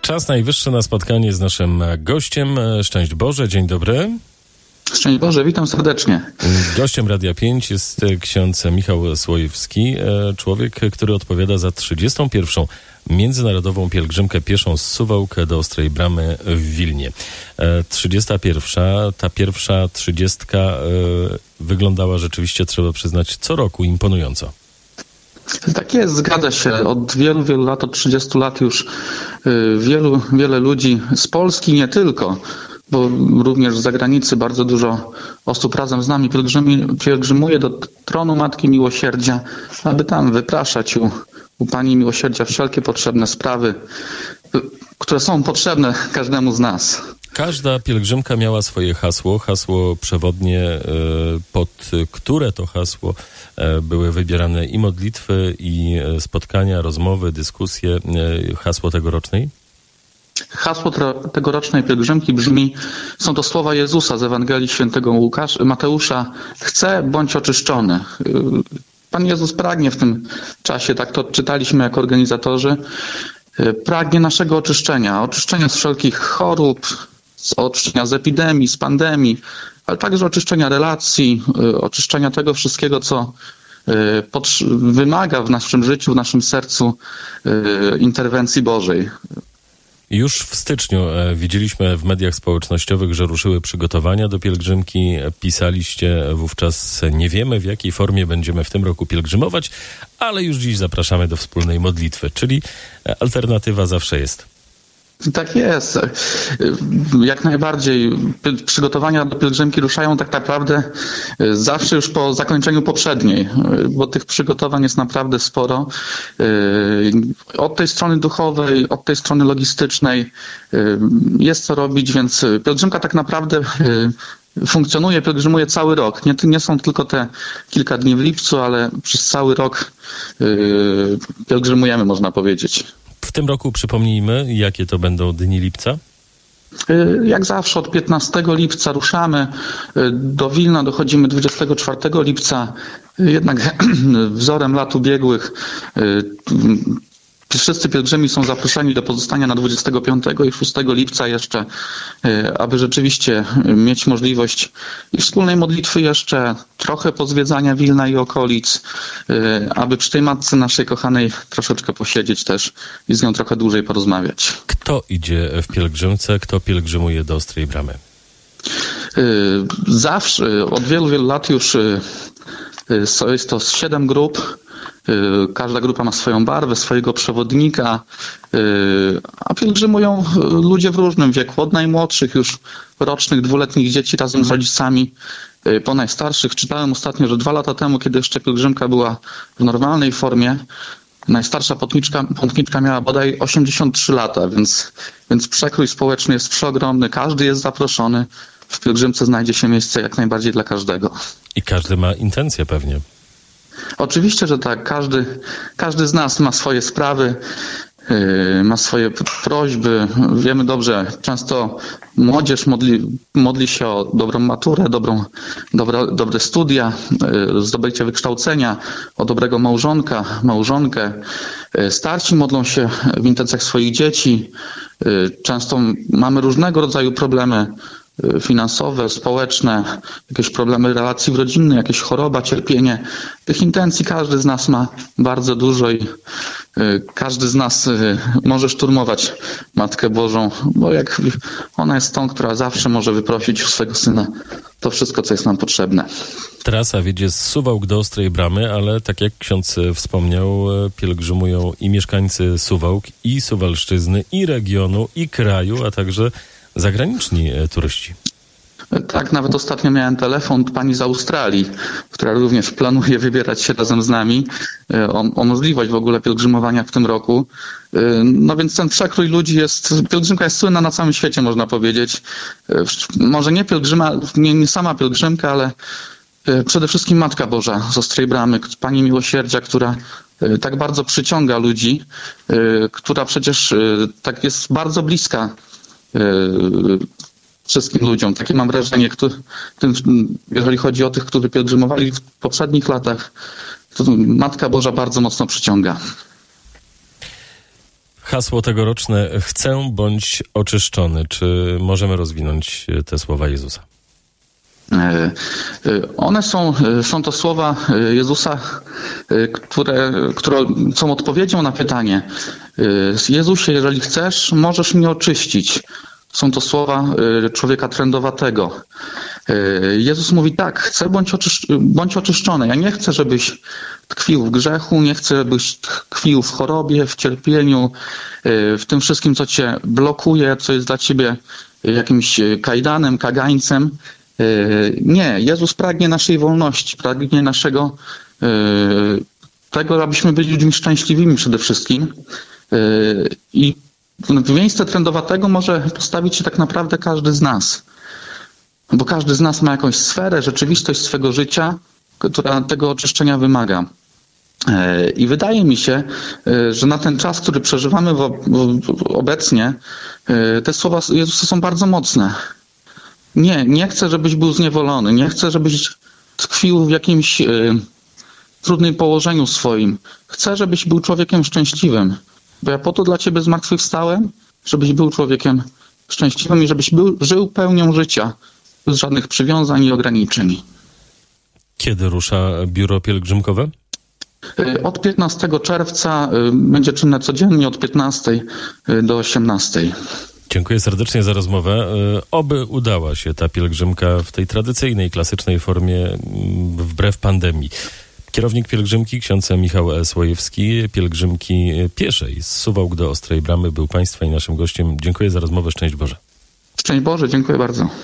Czas najwyższy na spotkanie z naszym gościem. Szczęść Boże, dzień dobry. Szczęść Boże, witam serdecznie. Gościem Radia 5 jest ksiądz Michał Słojewski, człowiek, który odpowiada za 31. Międzynarodową pielgrzymkę pieszą z Suwałk do Ostrej Bramy w Wilnie. 31. Ta pierwsza 30 wyglądała rzeczywiście, trzeba przyznać, co roku imponująco. Tak jest, zgadza się. Od wielu lat, od 30 lat już wiele ludzi z Polski, nie tylko, bo również z zagranicy bardzo dużo osób razem z nami pielgrzymuje do tronu Matki Miłosierdzia, aby tam wypraszać u Pani Miłosierdzia wszelkie potrzebne sprawy, które są potrzebne każdemu z nas. Każda pielgrzymka miała swoje hasło przewodnie, pod które to hasło były wybierane i modlitwy, i spotkania, rozmowy, dyskusje. Hasło tegorocznej? Hasło tegorocznej pielgrzymki brzmi, są to słowa Jezusa z Ewangelii Świętego Mateusza: chcę, bądź oczyszczony. Pan Jezus pragnie w tym czasie, tak to czytaliśmy jako organizatorzy, pragnie naszego oczyszczenia z wszelkich chorób, oczyszczenia z epidemii, z pandemii, ale także oczyszczenia relacji, oczyszczenia tego wszystkiego, co wymaga w naszym życiu, w naszym sercu interwencji Bożej. Już w styczniu widzieliśmy w mediach społecznościowych, że ruszyły przygotowania do pielgrzymki. Pisaliście wówczas: nie wiemy, w jakiej formie będziemy w tym roku pielgrzymować, ale już dziś zapraszamy do wspólnej modlitwy, czyli alternatywa zawsze jest. Tak jest. Jak najbardziej. Przygotowania do pielgrzymki ruszają tak naprawdę zawsze już po zakończeniu poprzedniej, bo tych przygotowań jest naprawdę sporo. Od tej strony duchowej, od tej strony logistycznej jest co robić, więc pielgrzymka tak naprawdę funkcjonuje, pielgrzymuje cały rok. Nie są tylko te kilka dni w lipcu, ale przez cały rok pielgrzymujemy, można powiedzieć. W tym roku przypomnijmy, jakie to będą dni lipca? Jak zawsze od 15 lipca ruszamy. Do Wilna dochodzimy 24 lipca. Jednak wzorem lat ubiegłych wszyscy pielgrzymi są zaproszeni do pozostania na 25 i 6 lipca jeszcze, aby rzeczywiście mieć możliwość i wspólnej modlitwy jeszcze, trochę pozwiedzania Wilna i okolic, aby przy tej matce naszej kochanej troszeczkę posiedzieć też i z nią trochę dłużej porozmawiać. Kto idzie w pielgrzymce? Kto pielgrzymuje do Ostrej Bramy? Zawsze, od wielu lat już jest to 7 grup. Każda grupa ma swoją barwę, swojego przewodnika, a pielgrzymują ludzie w różnym wieku, od najmłodszych już rocznych, 2-letnich dzieci razem z rodzicami, po najstarszych. Czytałem ostatnio, że 2 lata temu, kiedy jeszcze pielgrzymka była w normalnej formie, najstarsza pątniczka miała bodaj 83 lata, więc przekrój społeczny jest przeogromny, każdy jest zaproszony. W pielgrzymce znajdzie się miejsce jak najbardziej dla każdego. I każdy ma intencje pewnie. Oczywiście, że tak. Każdy z nas ma swoje sprawy, ma swoje prośby. Wiemy dobrze, często młodzież modli się o dobrą maturę, dobre studia, zdobycie wykształcenia, o dobrego małżonkę. Starsi modlą się w intencjach swoich dzieci. Często mamy różnego rodzaju problemy finansowe, społeczne, jakieś problemy relacji rodzinnych, jakieś choroba, cierpienie. Tych intencji każdy z nas ma bardzo dużo i każdy z nas może szturmować Matkę Bożą, bo jak ona jest tą, która zawsze może wyprosić u swego Syna to wszystko, co jest nam potrzebne. Trasa wiedzie z Suwałk do Ostrej Bramy, ale tak jak ksiądz wspomniał, pielgrzymują i mieszkańcy Suwałk, i Suwalszczyzny, i regionu, i kraju, a także zagraniczni turyści. Tak, nawet ostatnio miałem telefon od pani z Australii, która również planuje wybierać się razem z nami o możliwość w ogóle pielgrzymowania w tym roku. No więc ten przekrój ludzi pielgrzymka jest słynna na całym świecie, można powiedzieć. Może nie pielgrzyma, nie sama pielgrzymka, ale przede wszystkim Matka Boża z Ostrej Bramy, Pani Miłosierdzia, która tak bardzo przyciąga ludzi, która przecież tak jest bardzo bliska wszystkim ludziom. Takie mam wrażenie, jeżeli chodzi o tych, którzy pielgrzymowali w poprzednich latach, to Matka Boża bardzo mocno przyciąga. Hasło tegoroczne: chcę bądź oczyszczony. Czy możemy rozwinąć te słowa Jezusa? One są to słowa Jezusa, które są odpowiedzią na pytanie: Jezusie, jeżeli chcesz, możesz mnie oczyścić. Są to słowa człowieka trędowatego. Jezus mówi tak: chcę bądź oczyszczony. Ja nie chcę, żebyś tkwił w grzechu, nie chcę, żebyś tkwił w chorobie, w cierpieniu, w tym wszystkim, co cię blokuje, co jest dla ciebie jakimś kajdanem, kagańcem. Nie, Jezus pragnie naszej wolności, pragnie tego, abyśmy byli ludźmi szczęśliwymi przede wszystkim. I w miejsce trędowatego może postawić się tak naprawdę każdy z nas. Bo każdy z nas ma jakąś sferę, rzeczywistość swego życia, która tego oczyszczenia wymaga. I wydaje mi się, że na ten czas, który przeżywamy obecnie, te słowa Jezusa są bardzo mocne. Nie chcę, żebyś był zniewolony. Nie chcę, żebyś tkwił w jakimś trudnym położeniu swoim. Chcę, żebyś był człowiekiem szczęśliwym. Bo ja po to dla ciebie zmartwychwstałem, żebyś był człowiekiem szczęśliwym i żebyś żył pełnią życia, bez żadnych przywiązań i ograniczeń. Kiedy rusza biuro pielgrzymkowe? Od 15 czerwca będzie czynne codziennie od 15 do 18. Dziękuję serdecznie za rozmowę. Oby udała się ta pielgrzymka w tej tradycyjnej, klasycznej formie, wbrew pandemii. Kierownik pielgrzymki, ksiądz Michał Słojewski, pielgrzymki pieszej z Suwałk do Ostrej Bramy, był Państwa i naszym gościem. Dziękuję za rozmowę. Szczęść Boże. Szczęść Boże, dziękuję bardzo.